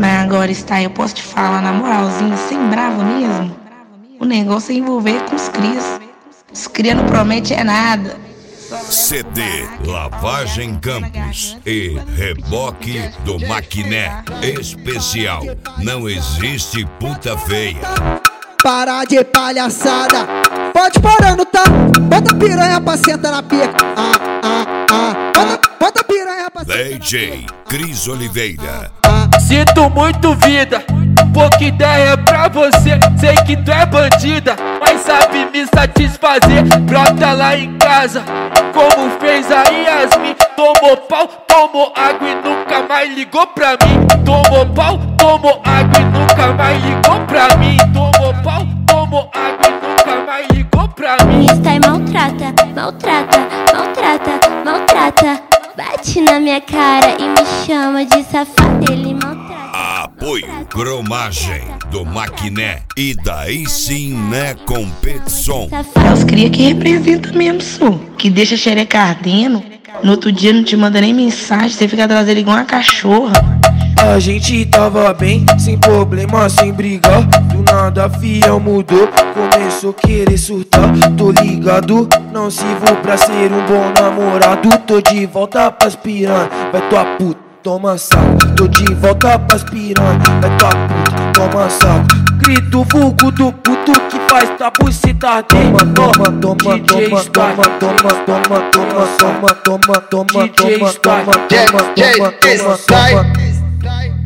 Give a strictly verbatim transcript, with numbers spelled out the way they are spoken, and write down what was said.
Mas agora está, eu posso te falar na moralzinha, sem brava mesmo. O negócio é envolver com os crias. Os cria não promete é nada. C D Lavagem Campos e Reboque do Maquiné Especial. Não existe puta feia. Para de palhaçada, pode parando, tá? Bota piranha pra sentar na pica. Ah, ah, ah. Bota, bota piranha pra sentar D J Cris Oliveira. Sinto muito vida, pouca ideia pra você. Sei que tu é bandida, mas sabe me satisfazer. Brota lá em casa, como fez a Yasmin. Tomou pau, tomou água e nunca mais ligou pra mim. Tomou pau, tomou água e nunca mais ligou pra mim. Tomou pau, tomou água e nunca mais ligou pra mim. Está e maltrata, maltrata, maltrata, maltrata. Bate na minha cara e me chama de safada, ele maltrata. Apoio Cromagem do Maquiné. E daí sim, né, competição. É os cria que representa mesmo, su. Que deixa a xereca ardendo. No outro dia não te manda nem mensagem, você fica trazendo igual uma cachorra. A gente tava bem, sem problema, sem brigar. Do nada a fiel mudou, começou a querer surtar. Tô ligado, não sirvo pra ser um bom namorado. Tô de volta pras piranha, vai tua puta, toma saco. Tô de volta pras piranha, vai tua puta, toma saco. Grito vulgo do puto que faz tua buceta arder. Toma, toma, toma, toma, toma, toma, toma, toma, toma, toma, toma, toma, toma, toma, toma, toma, toma, toma, toma.